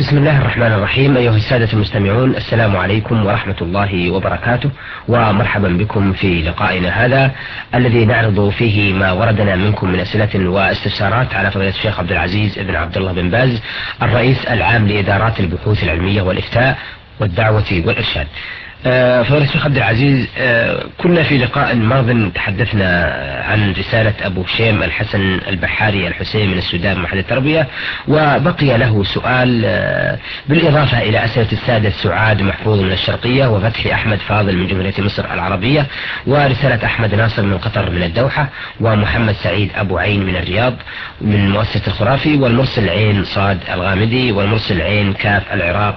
بسم الله الرحمن الرحيم. أيها السادة المستمعون، السلام عليكم ورحمة الله وبركاته، ومرحبا بكم في لقائنا هذا الذي نعرض فيه ما وردنا منكم من أسئلة واستفسارات على فضيلة الشيخ عبد العزيز بن عبد الله بن باز، الرئيس العام لإدارات البحوث العلمية والإفتاء والدعوة والإرشاد. فضيلة الشيخ عبد العزيز، كنا في لقاء ماض تحدثنا عن رسالة أبو هشيم الحسن البحاري الحسين من السودان محل التربية، وبقي له سؤال بالإضافة إلى أسئلة السادة سعاد محفوظ من الشرقية، وفتحي أحمد فاضل من جمهورية مصر العربية، ورسالة أحمد ناصر من قطر من الدوحة، ومحمد سعيد أبو عين من الرياض من مؤسسة الخرافي، والمرسل عين صاد الغامدي، والمرسل عين كاف العراق.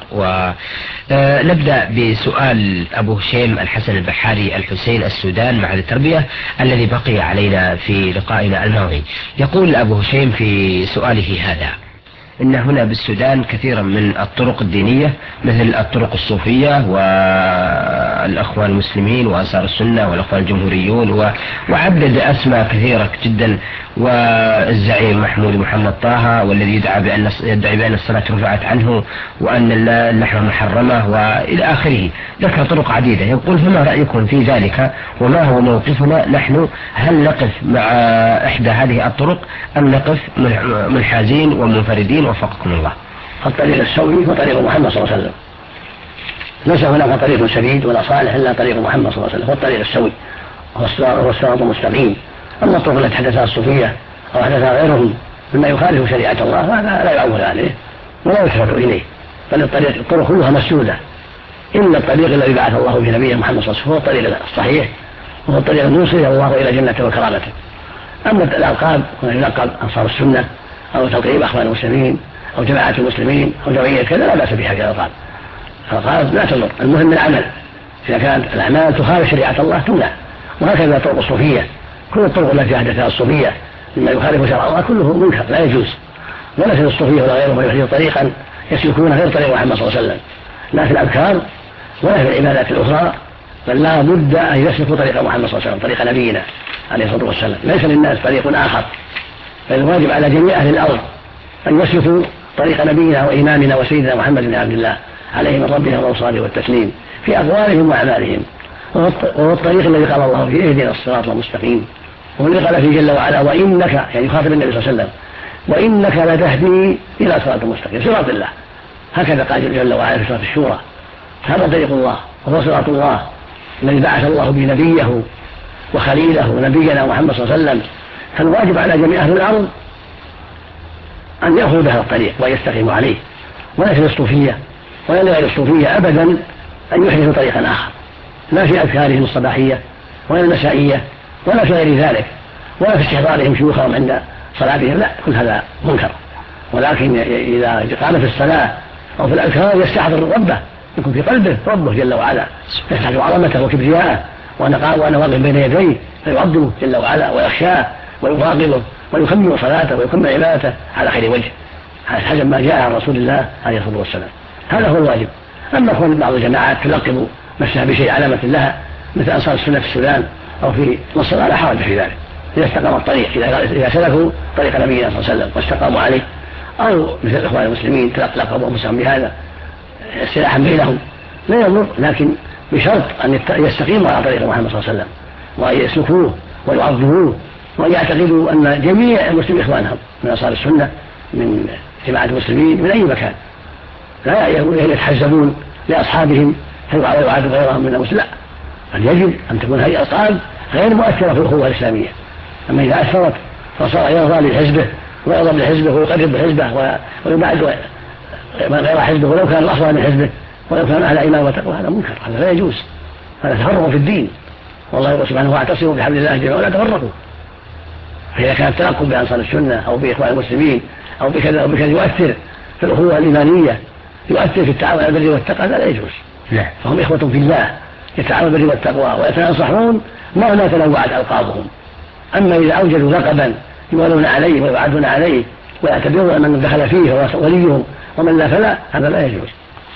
ونبدأ بسؤال أبو هشيم الحسن البحاري الحسين السودان معهد التربية الذي بقي علينا في لقائنا الماضي. يقول أبو هشيم في سؤاله هذا: إن هنا بالسودان كثيرا من الطرق الدينية مثل الطرق الصوفية والأخوان المسلمين وأنصار السنة والأخوان الجمهوريون، وعدد أسماء كثيرة جدا، والزعيم محمود محمد طه، والذي يدعي بأن الصلاة رفعت عنه وأن اللحم محرمة وإلى آخره. ذكر طرق عديدة. يقول: فما رأيكم في ذلك، وما هو موقفنا نحن؟ هل نقف مع إحدى هذه الطرق أم نقف منحازين ومنفردين؟ وفقكم الله. الطريق السوي هو طريق محمد صلى الله عليه وسلم، ليس هناك طريق سديد ولا صالح إلا طريق محمد صلى الله عليه وسلم، هو الطريق السوي، هو الصراط المستقيم. أما الطرق التي حدثها الصوفية أو حدثها غيرهم مما يخالف شريعة الله هذا لا يعول عليه ولا يتفق إليه، بل الطرق كلها مسدودة إلا الطريق الذي بعث الله به نبيه محمد صلى الله عليه وسلم، هو الطريق الصحيح، وهو الطريق الموصل الله إلى جنته وكرامته. أما الألقاب يلقب أنصار السنة أو تلقيب أخوان المسلمين أو جماعة المسلمين أو جمعية كذا لا بأس بها كالألقاب. الألقاب لا تضر، المهم العمل. إذا كانت الأعمال تخالف شريعة الله تمنع. وهكذا طرق الصوفية، كل الطرق التي أحدثها الصوفية مما يخالف شرع الله كله منكر لا يجوز، ولا في الصوفية ولا غيرهم يحدث طريقا يسلكون غير طريق محمد صلى الله عليه وسلم، لا في الأذكار ولا في العبادات الأخرى، بل لا بد أن يسلكوا طريق محمد صلى الله عليه وسلم، طريق نبينا عليه الصلاة والسلام. ليس للناس طريق آخر، فالواجب على جميع أهل الأرض أن يسلكوا طريق نبينا وإمامنا وسيدنا محمد بن عبد الله عليه من ربهم الأوصال والتسليم في أقوالهم وأعمالهم. وهو الطريق الذي قال الله فيه: اهدنا الصراط المستقيم. وهو الذي قال فيه جل وعلا: وإنك، يعني يخاطب النبي صلى الله عليه وسلم، وإنك لتهدي إلى صراط مستقيم، صراط الله. هكذا قال جل وعلا في سورة الشورى. هذا طريق الله وهو صراط الله الذي بعث الله به نبيه وخليله نبينا محمد صلى الله عليه وسلم. فالواجب على جميع أهل الأرض أن يأخذوا بهذا الطريق ويستقيموا عليه، ولا في الصوفية ولا لغير الصوفية أبدا أن يحدثوا طريقا آخر، لا في أذكارهم الصباحية ولا المسائية ولا في غير ذلك، ولا في استحضارهم شيوخهم عند صلاتهم، لا، كل هذا منكر. ولكن إذا قام في الصلاة أو في الأذكار يستحضر ربه، يكون في قلبه ربه جل وعلا، يستحضر عظمته وكبرياءه وأنا واقف بين يديه، فيعظمه جل وعلا ويخشاه ويراقبه ويكمل صلاته ويكمل عبادته على خير وجه حسب ما جاء عن رسول الله عليه الصلاة والسلام. هذا هو الواجب. أما كون بعض الجماعات تلقب نفسها بشيء علامة لها مثل أنصار السنة في السودان أو في مصر لا حرج في ذلك، إذا استقام الطريق، إذا سلكوا طريق نبينا صلى الله عليه وسلم واستقاموا عليه، أو مثل الإخوان المسلمين تلقبوا أنفسهم بهذا سلاحا بينهم لا يضر، لكن بشرط أن يستقيموا على طريق محمد صلى الله عليه وسلم وأن يسلكوه ويعظموه وأن يعتقدوا أن جميع المسلمين إخوانهم من أنصار السنة من جماعة المسلمين من أي مكان، لا يتحزبون لأصحابهم ويعادوا غيرهم من المسلمين، لا، بل يجب أن تكون هذه الألقاب غير مؤثرة في الأخوة الإسلامية. أما إذا أثرت فصار يرضى لحزبه ويغضب لحزبه ويقرب حزبه ويبعد غير حزبه ولو كان الأفضل من حزبه ولو كان على إيمان وتقوى، هذا منكر، هذا لا يجوز، هذا تفرق في الدين. والله يقول سبحانه: واعتصموا بحبل الله جميعا ولا تفرقوا. فإذا كان التلقب بأنصار السنة أو بإخوان المسلمين أو بكذا أو بكذا يؤثر في الأخوة الإيمانية، يؤثر في التعاون على البر والتقوى، لا يجوز. فهم إخوة في الله يتعاونون بالبر والتقوى ويتناصحون مهما تنوعت ألقابهم. أما إذا أوجدوا لقبا يولون عليه ويعدون عليه ويعتبرون أن من دخل فيه هو وليهم ومن لا فلا، هذا لا يجوز.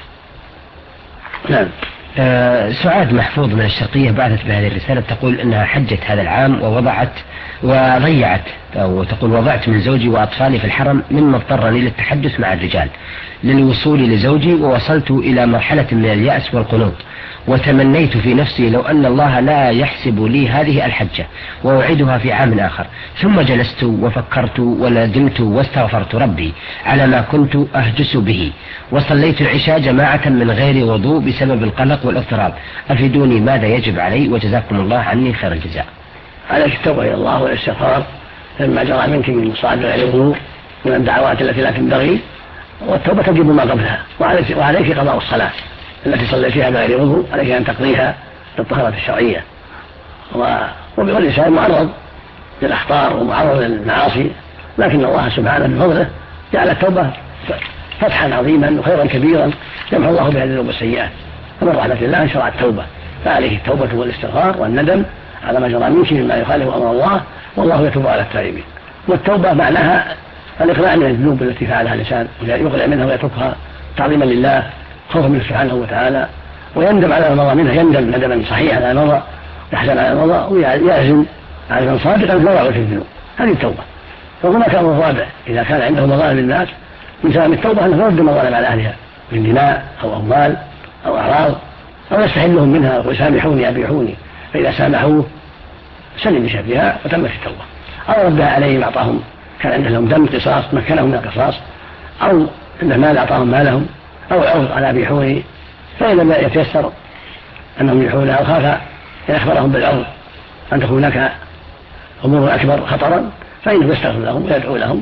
نعم. سعاد محفوظ من الشرقية بعثت بهذه الرسالة، تقول أنها حجت هذا العام ووضعت وضيعت أو تقول وضعت من زوجي وأطفالي في الحرم مما اضطرني للتحدث مع الرجال للوصول لزوجي، ووصلت إلى مرحلة من اليأس والقنوط، وتمنيت في نفسي لو أن الله لا يحسب لي هذه الحجة وأعيدها في عام آخر. ثم جلست وفكرت وندمت واستغفرت ربي على ما كنت أهجس به، وصليت العشاء جماعة من غير وضوء بسبب القلق والاضطراب. أفيدوني ماذا يجب علي، وجزاكم الله عني خير الجزاء. عليك التوبة إلى الله والاستغفار مما جرى منك من مصائب غير الوضوء من الدعوات التي لا تنبغي، والتوبة تجب ما قبلها، وعليك قضاء الصلاة التي صليتها بغير وضوء، عليك أن تقضيها بالطهارة الشرعية. والإنسان معرض للأخطار ومعرض للمعاصي، لكن الله سبحانه بفضله جعل التوبة فتحا عظيما وخيرا كبيرا يمحو الله بها الذنوب والسيئات، ومن رحمة الله أن شرع التوبة، فعليه التوبة والاستغفار والندم على ما جرى منك مما يخالف أمر الله، والله يتوب على التائبين. والتوبة معناها الإقلاع من الذنوب التي فعلها الإنسان، يقلع منها ويتركها تعظيما لله خوفا منه سبحانه وتعالى، ويندم على ما مضى منها، يندم ندما صحيحا على ما مضى، يحزن على ما مضى، ويعزم عزما صادقا لا يعود في الذنوب. هذه التوبة. وهناك أمر رابع، إذا كان عنده مظالم للناس من تمام التوبة أنه يرد المظالم على أهلها من دماء أو أموال أو أعراض، أو يستحلهم منها ويسامحوني أبيحوني، فإذا سامحوه سلم بشرها وتمت التوبة، أو ردها عليهم أعطاهم، كان عندهم لهم دم قصاص مكنهم من القصاص، أو عنده مال أعطاهم مالهم، أو عرض على أبيحوني، فإن لم يتيسر أنهم يبيحونه أو خاف إن أخبرهم بالعرض أن تكون هناك أمور أكبر خطرا، فإنه يستغفر لهم ويدعو لهم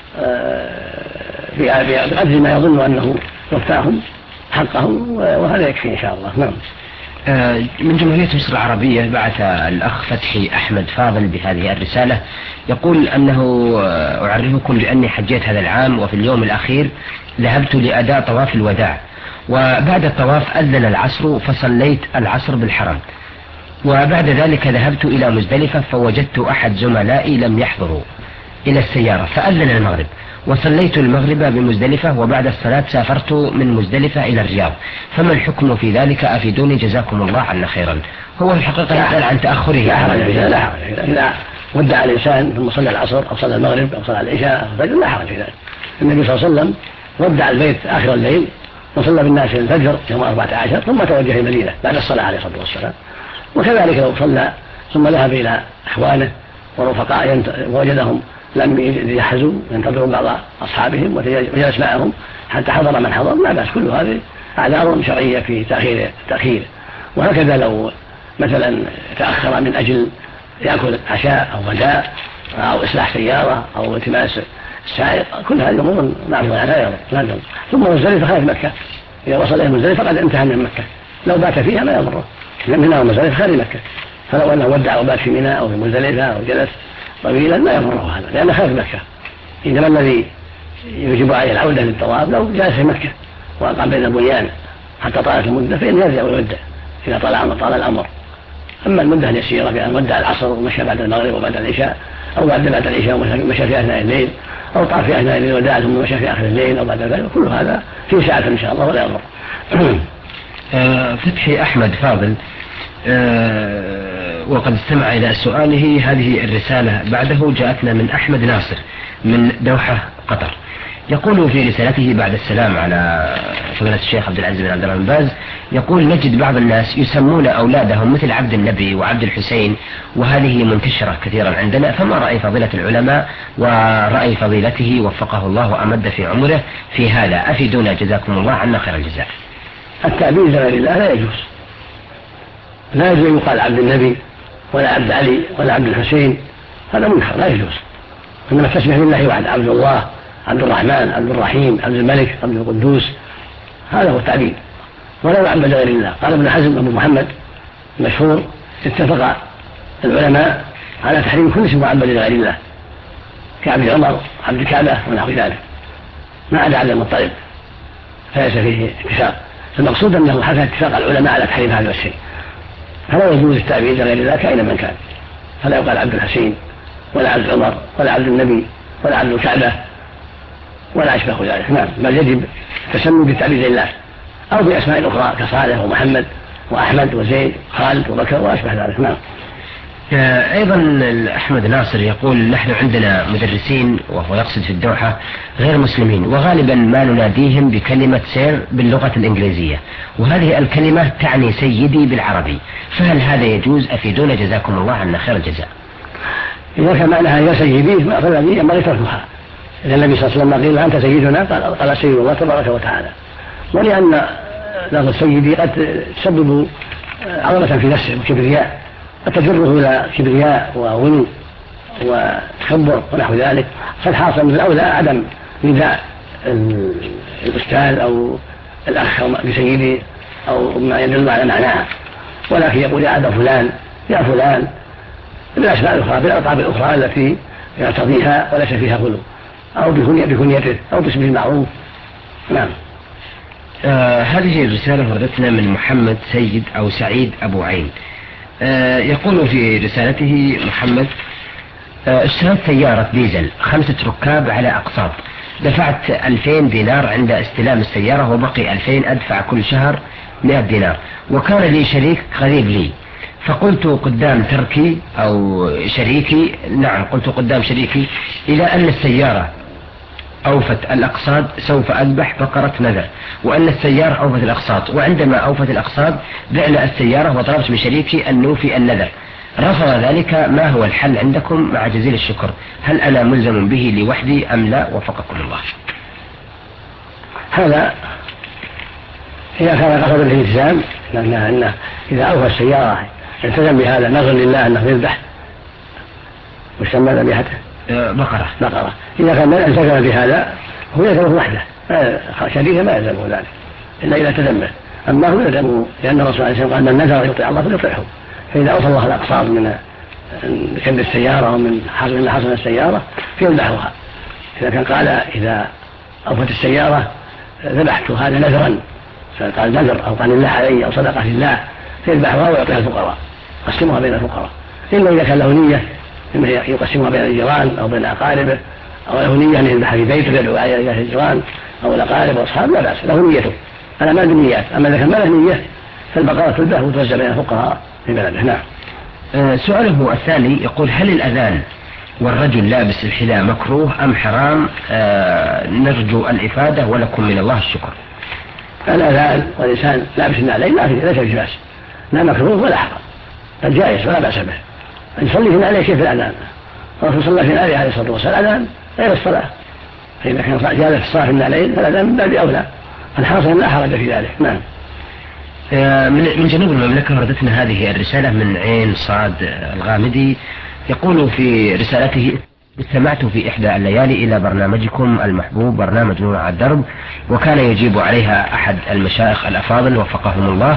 بقدر ما يظن أنه وفاهم حقهم، وهذا يكفي إن شاء الله. نعم. من جمهورية مصر العربية بعث الأخ فتحي أحمد فاضل بهذه الرسالة، يقول أنه أعرفكم بأني حجيت هذا العام، وفي اليوم الأخير ذهبت لأداء طواف الوداع، وبعد الطواف أذن العصر فصليت العصر بالحرم، وبعد ذلك ذهبت إلى مزدلفة فوجدت أحد زملائي لم يحضروا إلى السيارة فأذن المغرب، وصليت المغرب بمزدلفة، وبعد الصلاة سافرت من مزدلفة إلى الرياض، فما الحكم في ذلك؟ أفيدوني جزاكم الله عنا خيرا. هو الحقيقة يسأل عن تأخره. لا حرج إذا ودع الإنسان ثم صلى العصر أو صلى المغرب أو صلى العشاء لا حرج في ذلك. النبي صلى الله عليه وسلم ودع البيت آخر الليل وصلى بالناس الفجر يوم 14 ثم توجه المدينة بعد الصلاة عليه الصلاة والسلام. وكذلك لو صلى ثم ذهب إلى إخوانه ورفقائه ووجدهم لم يجهزوا ينتظرون بعض أصحابهم وجلس معهم حتى حضر من حضر، لا بأس، كل هذه أعذار شرعية في تأخير. وهكذا لو مثلا تأخر من أجل يأكل عشاء أو غداء أو إصلاح سيارة أو التماس السائق، كل هذه أمور معروفة لا يضر. ثم مزدلفة خارج مكة، إذا وصل إلى مزدلفة قد انتهى من مكة، لو بات فيها ما يضره، لأن منى ومزدلفة خارج مكة، فلو أنه ودع وبات في منى أو في مزدلفة أو جلس طويلا لا يضره هذا، لأنه خارج مكة. إنما الذي يجب عليه العودة للطواف لو جلس في مكة وأقام بين البنيان حتى طالت المدة فإن يرجع ويودع إذا طال الأمر. أما المدة اليسيرة بأن ودع العصر ومشى بعد المغرب وبعد العشاء، أو بعد العشاء ومشى في أثناء الليل، أو طاف في أثناء الليل وداع ثم مشى في آخر الليل أو بعد ذلك، كل هذا في ساعة إن شاء الله ولا يضر. فتحي أحمد فاضل وقد استمع إلى سؤاله، هذه الرسالة بعده جاءتنا من أحمد ناصر من دوحة قطر، يقول في رسالته بعد السلام على فضيلة الشيخ عبد العزيز بن عبد الرحمن باز، يقول نجد بعض الناس يسمون أولادهم مثل عبد النبي وعبد الحسين، وهذه منتشرة كثيرا عندنا، فما رأي فضيلة العلماء ورأي فضيلته وفقه الله وأمد في عمره في هذا؟ أفيدونا جزاكم الله عنا خير الجزاء. التعبير لغير الله لا يجوز، لا يجوز يقال عبد النبي ولا عبد علي ولا عبد الحسين، هذا منكر لا يجوز، إنما تسمح لله وحده، عبد الله، عبد الرحمن، عبد الرحيم، عبد الملك، عبد القدوس، هذا هو التعبير، ولا يعبد لغير الله. قال ابن حزم أبو محمد مشهور اتفق العلماء على تحريم كل اسم معبد لغير الله كعبد عمر، عبد الكعبة ونحو ذلك، ما عدا عبد المطلب فليس فيه اتفاق. المقصود أنه حكى اتفاق العلماء على تحريم هذا الشيء، فلا يجوز التعبير لغير الله كائنا من كان، فلا يقال عبد الحسين ولا عبد عمر ولا عبد النبي ولا عبد الكعبة ولا أشبه ذلك. نعم، بل يجب التسمي بالتعبير لله أو بأسماء أخرى كصالح ومحمد وأحمد وزيد وخالد وبكر وأشبه ذلك. نعم. أيضا أحمد ناصر يقول نحن عندنا مدرسين، وهو يقصد في الدوحة، غير مسلمين، وغالبا ما نناديهم بكلمة سير باللغة الإنجليزية، وهذه الكلمة تعني سيدي بالعربي، فهل هذا يجوز؟ أفيدونا جزاكم الله عنا خير الجزاء. إذا كان معناها يا سيدي فالذي ينبغي تركها، إذا النبي صلى الله عليه وسلم قيل أنت سيدنا قال سيد الله تبارك وتعالى، ولأن لفظ سيدي قد تسبب عظمة في نفسه وكبرياء، قد تجره إلى كبرياء وغلو وتكبر ونحو ذلك، فالحاصل من الأولى عدم نداء الأستاذ أو الأخ بسيدي أو ما يدل على معناها، ولكن يقول يا أبا فلان يا فلان بالأسماء الأخرى بالألقاب الأخرى التي يرتضيها وليس فيها غلو، أو بكنيته أو باسمه المعروف. نعم. هذه الرسالة وردتنا من محمد سيد أو سعيد أبو عين. يقول في رسالته محمد: اشتريت سيارة ديزل 5 ركاب على أقساط، دفعت 2000 دينار عند استلام السيارة، وبقي 2000 أدفع كل شهر 100 دينار، وكان لي شريك قريب لي، فقلت قدام تركي أو شريكي، نعم قلت قدام شريكي، إلى أن السيارة أوفت الأقساط سوف أذبح بقرة نذر، وأن السيارة أوفت الأقساط، وعندما أوفت الأقساط بعنا السيارة، وطلبت من شريكي أن نوفي النذر، رفض ذلك. ما هو الحل عندكم مع جزيل الشكر؟ هل أنا ملزم به لوحدي أم لا؟ وفقكم الله. هذا إذا كان قصد الالتزام، أنه إذا أوفى السيارة التزم بهذا نظر لله أنه يذبح، وسمى ذبيحته بقرة. إذا كان التزم بهذا هو يلزمه وحده، شريكه ما يلزمه ذلك إلا إذا تذمه، أما هو يلزمه، لأن الرسول عليه الصلاة والسلام قال من نذر يطيع الله فليطيعه، فإذا أوفى الله الأقساط من كد السيارة ومن حصل السيارة فيذبحها. إذا كان قال إذا أوفت السيارة ذبحت هذا نذرا، فقال نذر أو قال الله علي أو صدقة لله، فيذبحها ويعطيها الفقراء، يقسمها بين الفقراء، إلا إذا كان له نية يقسمها بين الجيران أو بين أقاربه، أو له نية أن يذبح في بيته يدعو إلى الجيران أو الأقارب وأصحاب، لا بأس، له نيته، أنا ما بالنيات. أما إذا كان ما له نية فالبقرة تذبح وتوزع بين الفقراء في بلده. نعم. سؤاله الثاني يقول: هل الأذان والرجل لابس الحذاء مكروه أم حرام؟ نرجو الإفادة ولكم من الله الشكر. الأذان والإنسان لابس النعلين ليس في بأس، لا مكروه ولا حرام، بل جائز ولا بأس به. يصلي في النعلين كيف الأذان؟ الرسول صلى في النعلين عليه الصلاة والسلام الأذان غير الصلاة، فإذا كان جالس الصلاة في النعلين فالأذان من باب أولى، الحاصل لا حرج في ذلك. نعم. من جنوب المملكة وردتنا هذه الرسالة من عين صاد الغامدي، يقول في رسالته: استمعت في إحدى الليالي إلى برنامجكم المحبوب برنامج نور على الدرب، وكان يجيب عليها أحد المشايخ الأفاضل وفقهم الله،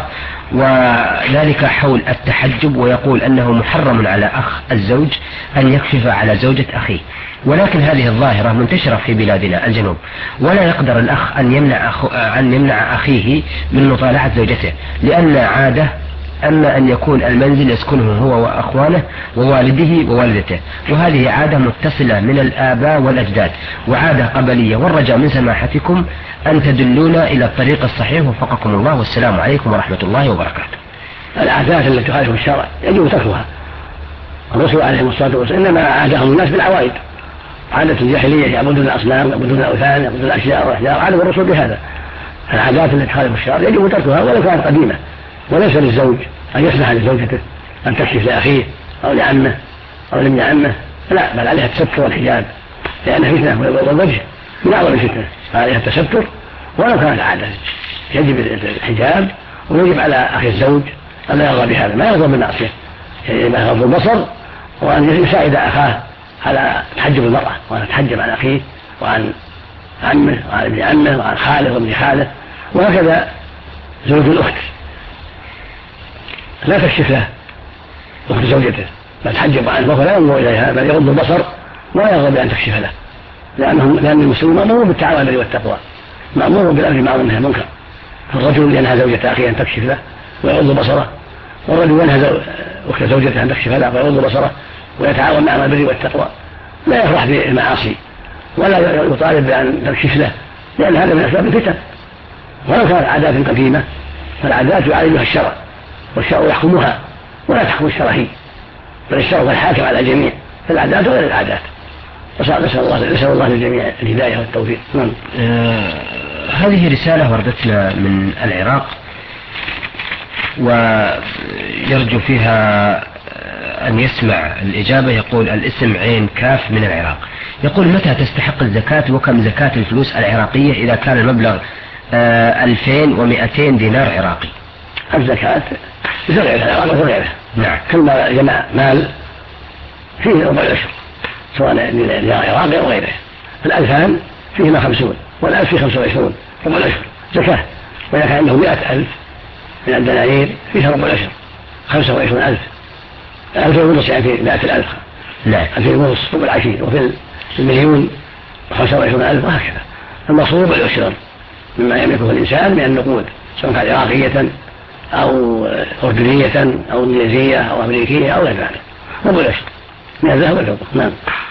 وذلك حول التحجب، ويقول أنه محرم على أخ الزوج أن يكشف على زوجة أخيه، ولكن هذه الظاهرة منتشرة في بلادنا الجنوب، ولا يقدر الأخ أن يمنع أخيه من مطالعة زوجته، لأن عادة أما أن يكون المنزل يسكنه هو وأخوانه ووالده ووالدته، وهذه عادة متصلة من الآباء والأجداد وعادة قبلية، والرجاء من سماحتكم أن تدلونا إلى الطريق الصحيح وفقكم الله، والسلام عليكم ورحمة الله وبركاته. العادات التي تخالف الشرع يجب تركها. الرسول عليه الصلاة والسلام إنما عادهم الناس بالعوائد، عادة الجاهلية يعبدون الأصنام يعبدون الأوثان يعبدون الأشجار والأحجار، عادة الرسول بهذا. العادات التي تخالف الشرع يجب تركها ولو كانت قديمة، وليس للزوج أن يسمح لزوجته أن تكشف لأخيه أو لعمه أو لابن عمه، لا، بل عليها التستر والحجاب، لأن فتنة والوجه من أعظم الفتنة، فعليها التستر ولو كانت عادة. يجب الحجاب، ويجب على أخي الزوج أن لا يرضى بهذا، ما يرضى بالمعصية، يجب أن يغض البصر وأن يساعد أخاه على تحجب المرأة، وأن يتحجب عن أخيه وعن عمه وعن ابن عمه وعن خاله وابن خاله. وهكذا زوج الأخت لا تكشف له أخت زوجته، لا تحجب عنه وهو لا ينظر إليها، بل يغض البصر ولا يرغب بأن تكشف له، لأن المسلمين مأمور بالتعاون والتقوى، مأمور بالأمر بالمعروف والنهي عن المنكر. فالرجل ينهى زوجة أخيه أن تكشف له ويغض بصره، والرجل ينهى أخت زوجته أن تكشف له ويغض بصره ويتعاون معه بالبر والتقوى، لا يفرح بالمعاصي ولا يطالب بأن تكشف له، لأن هذا من أسباب الفتن. ولو كانت عادات قديمة فالعادات يعالجها الشرع، والشرع يحكمها ولا تحكم الشرع هي. بل الشرع الحاكم على الجميع في العادات وغير العادات. نسأل الله للجميع الهداية والتوفيق. هذه رسالة وردتنا من العراق ويرجو فيها أن يسمع الإجابة. يقول الاسم عين كاف من العراق، يقول متى تستحق الزكاة وكم زكاة الفلوس العراقية إذا كان المبلغ 2200 دينار عراقي؟ الزكاة زرع العراق وغيره. نعم. كلما جمع مال فيه ربع العشر سواء للعراق أو غيره. 2000 فيهما 50 والألف فيه 25 ربع العشر زكاة. وإذا كان عنده 100,000 من الدنانير فيها ربع العشر 25,000. 2,500 يعني في 100,000. نعم. 2,500 ربع العشير. وفي المليون 25,000 وهكذا. المصروف العشر مما يملكه الإنسان من النقود سواء كان عراقية أو أردنية أو إنجليزية أو أمريكية أو غير ذلك. ربع العشر من الذهب والفضة. نعم.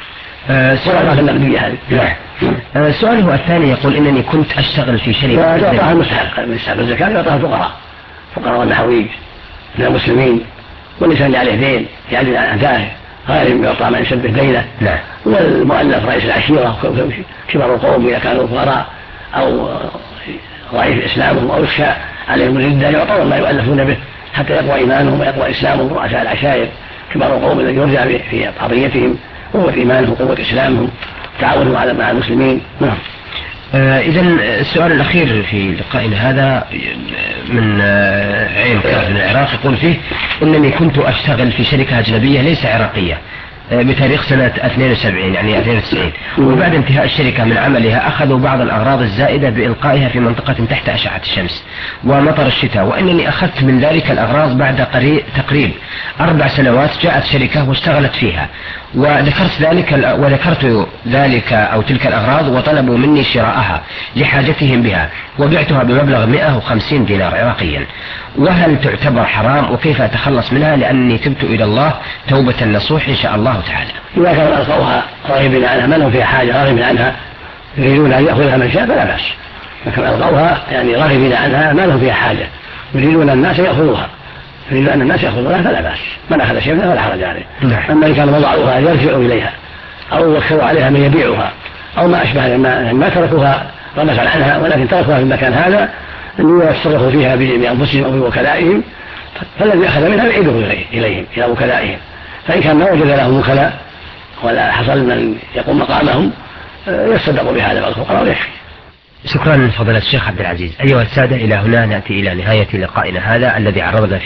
سؤاله الثاني يقول إنني كنت أشتغل في شركة. يعطاها المستحق الزكاة يعطاها فقراء والنحويج من المسلمين، والإنسان اللي عليه دين يعدل عن أدائه غير يعطى من يسبه دينه. نعم. والمؤلف رئيس العشيرة كبار القوم إذا كانوا فقراء أو ضعيف إسلامهم أو يخشى عليهم الردة يعطون ما يؤلفون به حتى يقوى إيمانهم ويقوى إسلامهم. رؤساء العشائر كبار القوم الذي يرجع في قضيتهم قوة إيمانهم وقوة إسلامهم تعاونهم مع المسلمين. نعم. إذا السؤال الأخير في لقائنا هذا من عين كاف من العراق، يقول فيه إنني كنت أشتغل في شركة أجنبية ليس عراقية بتاريخ سنة 72 يعني 92، وبعد انتهاء الشركة من عملها أخذوا بعض الأغراض الزائدة بإلقائها في منطقة تحت أشعة الشمس ومطر الشتاء، وإنني أخذت من ذلك الأغراض بعد تقريب 4 سنوات جاءت شركة واشتغلت فيها وذكرت ذلك أو تلك الأغراض وطلبوا مني شراءها لحاجتهم بها وبعتها بمبلغ 150 دينار عراقيا، وهل تعتبر حرام وكيف أتخلص منها لأني تبت إلى الله توبة نصوح إن شاء الله تعالى؟ إذا كانوا ألقوها راغبين عنها ما لهم فيها حاجة راغبين عنها يريدون أن يأخذها من شاء فلا بأس. إذا كانوا ألقوها يعني راغبين عنها ما لهم فيها حاجة يريدون الناس يأخذوها فلا بأس. من أخذ شيئا فلا حرج عليه. أما إن كانوا وضعوها يرجعوا إليها أو وكلوا عليها من يبيعها أو ما أشبه ما تركوها رمزا عنها ولكن تركوها في المكان هذا ليتصرفوا فيها بأنفسهم أو بوكلائهم، فالذي أخذ منها يعيده إليهم إلى وكلائهم. فإن كان ما وجد لهم وكلاء ولا حصل من يقوم مقامهم يصدقوا بهذا الفقراء ويكفي. شكرا فضيلة الشيخ عبد العزيز. أيها السادة، إلى هنا نأتي إلى نهاية لقائنا هذا الذي عرضنا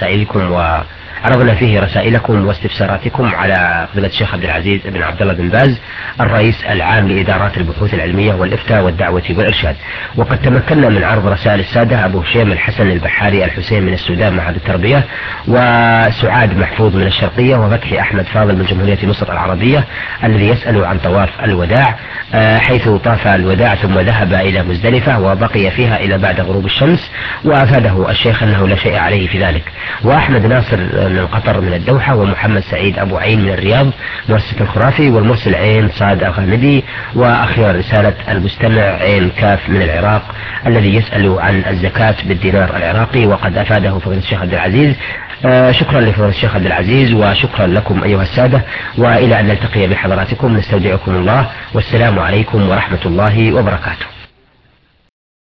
فيه رسائلكم واستفساراتكم على فضيلة الشيخ عبد العزيز بن عبد الله بن باز الرئيس العام لإدارات البحوث العلمية والإفتاء والدعوة والإرشاد. وقد تمكنا من عرض رسائل السادة أبو هشيم الحسن البحاري الحسين من السودان معهد التربية، وسعاد محفوظ من الشرقية، وفتحي أحمد فاضل من جمهورية مصر العربية الذي يسأل عن طواف الوداع حيث طاف الوداع ثم ذهب إلى مزدلفة وبقي فيها إلى بعد غروب الشمس، وأفاده الشيخ أنه لا شيء عليه في ذلك. وأحمد ناصر من قطر من الدوحة، ومحمد سعيد أبو عين من الرياض مؤسسة الخرافي، والمرسل عين صاد الغامدي، وأخيرا رسالة المستمع عين كاف من العراق الذي يسأل عن الزكاة بالدينار العراقي وقد أفاده فضيلة الشيخ عبد العزيز. شكرا لفضيلة الشيخ عبد العزيز وشكرا لكم أيها السادة، وإلى أن نلتقي بحضراتكم نستودعكم الله والسلام عليكم ورحمة الله وبركاته.